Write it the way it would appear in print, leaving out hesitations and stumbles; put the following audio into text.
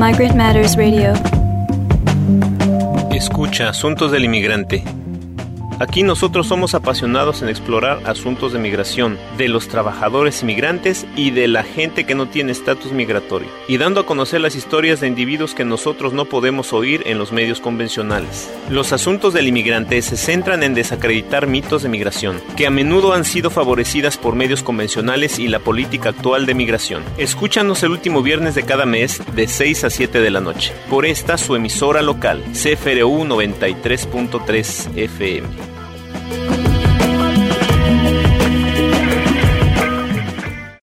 Migrant Matters Radio. Escucha Asuntos del Inmigrante. Aquí nosotros somos apasionados en explorar asuntos de migración, de los trabajadores inmigrantes y de la gente que no tiene estatus migratorio, y dando a conocer las historias de individuos que nosotros no podemos oír en los medios convencionales. Los asuntos del inmigrante se centran en desacreditar mitos de migración, que a menudo han sido favorecidas por medios convencionales y la política actual de migración. Escúchanos el último viernes de cada mes de 6 a 7 de la noche, por esta su emisora local, CFRU 93.3 FM.